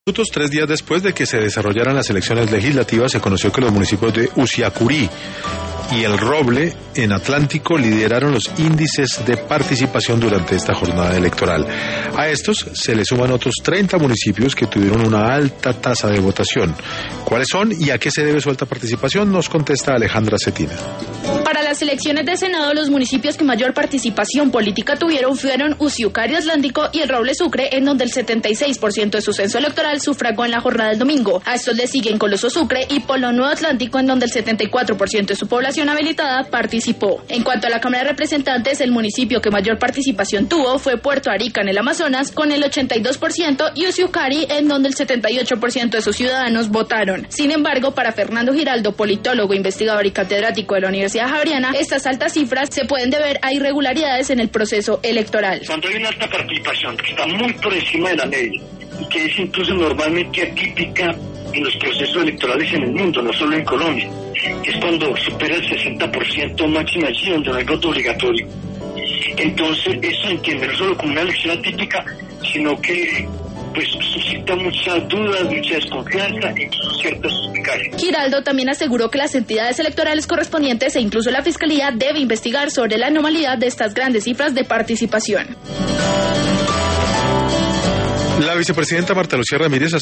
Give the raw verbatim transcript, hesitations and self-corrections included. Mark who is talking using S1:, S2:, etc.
S1: Minutos, tres días después de que se desarrollaran las elecciones legislativas, se conoció que los municipios de Usiacurí y El Roble, en Atlántico, lideraron los índices de participación durante esta jornada electoral. A estos se le suman otros treinta municipios que tuvieron una alta tasa de votación. ¿Cuáles son y a qué se debe su alta participación? Nos contesta Alejandra Cetina.
S2: Para las elecciones de Senado, los municipios que mayor participación política tuvieron fueron Usiucari Atlántico y El Roble Sucre, en donde el setenta y seis por ciento de su censo electoral sufragó en la jornada del domingo. A estos le siguen Coloso Sucre y Polo Nuevo Atlántico, en donde el setenta y cuatro por ciento de su población habilitada participó. En cuanto a la Cámara de Representantes, el municipio que mayor participación tuvo fue Puerto Arica, en el Amazonas, con el ochenta y dos por ciento, y Usiucari, en donde el setenta y ocho por ciento de sus ciudadanos votaron. Sin embargo, para Fernando Giraldo, politólogo, investigador y catedrático de la Universidad Javeriana, estas altas cifras se pueden deber a irregularidades en el proceso electoral.
S3: Cuando hay una alta participación que está muy por encima de la media y que es incluso normalmente atípica en los procesos electorales en el mundo, no solo en Colombia, que es cuando supera el sesenta por ciento máximo allí donde no hay voto obligatorio. Entonces eso se entiende no solo como una elección atípica, sino que pues suscita muchas dudas, mucha desconfianza e incluso ciertas suspicacias.
S2: Giraldo también aseguró que las entidades electorales correspondientes e incluso la Fiscalía debe investigar sobre la anormalidad de estas grandes cifras de participación.
S1: La vicepresidenta Marta Lucía Ramírez